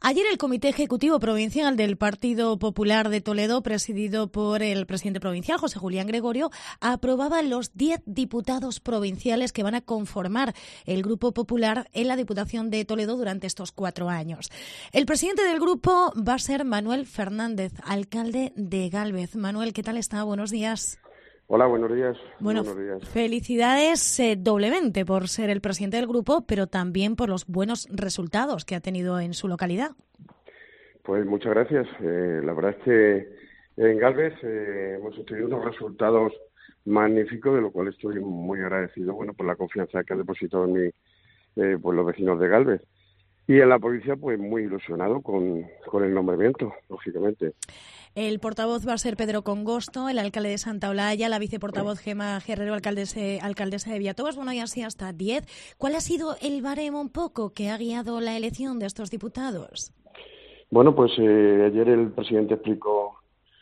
Ayer el Comité Ejecutivo Provincial del Partido Popular de Toledo, presidido por el presidente provincial, José Julián Gregorio, aprobaba los 10 diputados provinciales que van a conformar el Grupo Popular en la Diputación de Toledo durante estos 4 años. El presidente del grupo va a ser Manuel Fernández, alcalde de Gálvez. Manuel, ¿qué tal está? Buenos días. Hola, buenos días. Bueno, buenos días. Felicidades doblemente por ser el presidente del grupo, pero también por los buenos resultados que ha tenido en su localidad. Pues muchas gracias. La verdad es que en Gálvez hemos obtenido unos resultados magníficos, de lo cual estoy muy agradecido, por la confianza que han depositado en mí pues los vecinos de Gálvez. Y en la provincia, pues muy ilusionado con el nombramiento, lógicamente. El portavoz va a ser Pedro Congosto, el alcalde de Santa Olalla, la viceportavoz Gemma Guerrero, alcaldesa de Villatobas, y así hasta 10. ¿Cuál ha sido el baremo un poco que ha guiado la elección de estos diputados? Bueno, pues ayer el presidente explicó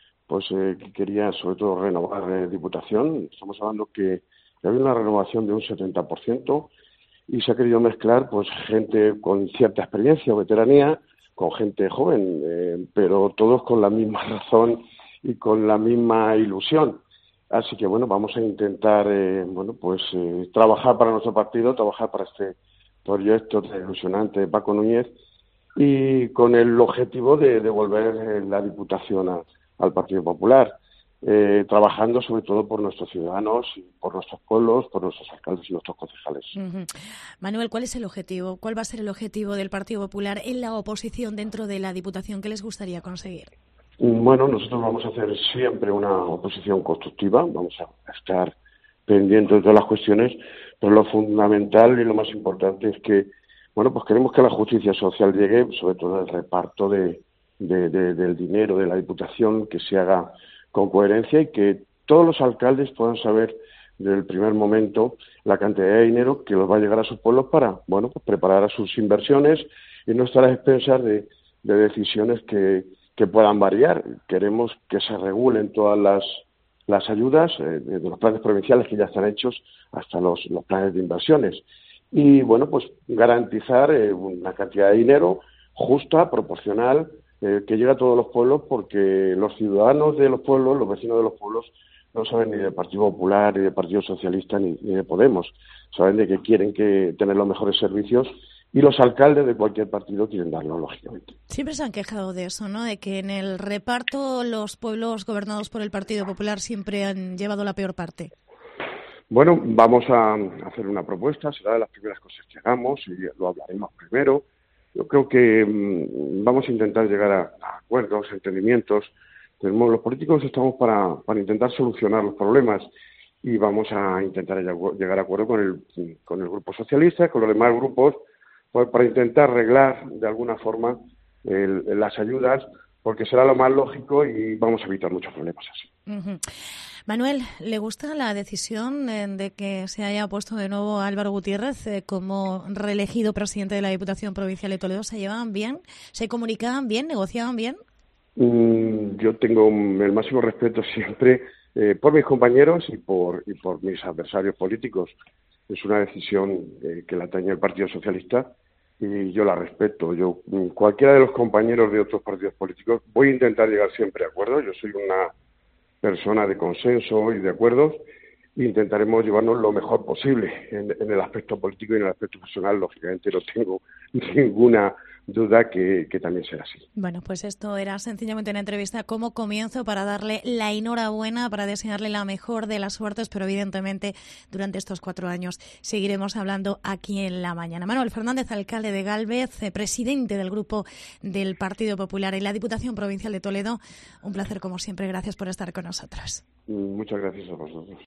que quería sobre todo renovar Diputación. Estamos hablando que había una renovación de un 70% y se ha querido mezclar gente con cierta experiencia o veteranía con gente joven, pero todos con la misma razón y con la misma ilusión. Así que vamos a intentar trabajar para nuestro partido, trabajar para este proyecto tan ilusionante de Paco Núñez y con el objetivo de devolver la Diputación al Partido Popular, trabajando sobre todo por nuestros ciudadanos, por nuestros pueblos, por nuestros alcaldes y nuestros concejales. Uh-huh. Manuel, ¿cuál es el objetivo? ¿Cuál va a ser el objetivo del Partido Popular en la oposición dentro de la Diputación? ¿Qué les gustaría conseguir? Nosotros vamos a hacer siempre una oposición constructiva, vamos a estar pendientes de todas las cuestiones, pero lo fundamental y lo más importante es que, queremos que la justicia social llegue, sobre todo el reparto del dinero de la Diputación, que se haga con coherencia y que todos los alcaldes puedan saber desde el primer momento la cantidad de dinero que les va a llegar a sus pueblos para, preparar a sus inversiones y no estar a expensas de decisiones que puedan variar. Queremos que se regulen todas las ayudas, de los planes provinciales que ya están hechos hasta los planes de inversiones. Y, garantizar una cantidad de dinero justa, proporcional, que llegue a todos los pueblos, porque los ciudadanos de los pueblos, los vecinos de los pueblos, no saben ni del Partido Popular, ni del Partido Socialista, ni de Podemos. Saben de que quieren tener los mejores servicios y los alcaldes de cualquier partido quieren darlo, lógicamente. Siempre se han quejado de eso, ¿no? De que en el reparto los pueblos gobernados por el Partido Popular siempre han llevado la peor parte. Vamos a hacer una propuesta, será de las primeras cosas que hagamos y lo hablaremos primero. Yo creo que vamos a intentar llegar a acuerdos, entendimientos. Los políticos estamos para intentar solucionar los problemas y vamos a intentar llegar a acuerdo con el Grupo Socialista, con los demás grupos, para intentar arreglar de alguna forma las ayudas, porque será lo más lógico y vamos a evitar muchos problemas así. Uh-huh. Manuel, ¿le gusta la decisión de que se haya puesto de nuevo Álvaro Gutiérrez como reelegido presidente de la Diputación Provincial de Toledo? ¿Se llevaban bien? ¿Se comunicaban bien? ¿Negociaban bien? Yo tengo el máximo respeto siempre por mis compañeros y por mis adversarios políticos. Es una decisión que la atañe el Partido Socialista y yo la respeto. Cualquiera de los compañeros de otros partidos políticos, voy a intentar llegar siempre a acuerdos. Yo soy una persona de consenso y de acuerdos, e intentaremos llevarnos lo mejor posible en el aspecto político y en el aspecto personal. Lógicamente no tengo ninguna duda que también será así. Pues esto era sencillamente una entrevista como comienzo para darle la enhorabuena, para desearle la mejor de las suertes, pero evidentemente durante estos 4 años seguiremos hablando aquí en La Mañana. Manuel Fernández, alcalde de Gálvez, presidente del Grupo del Partido Popular en la Diputación Provincial de Toledo. Un placer como siempre, gracias por estar con nosotros. Muchas gracias a vosotros.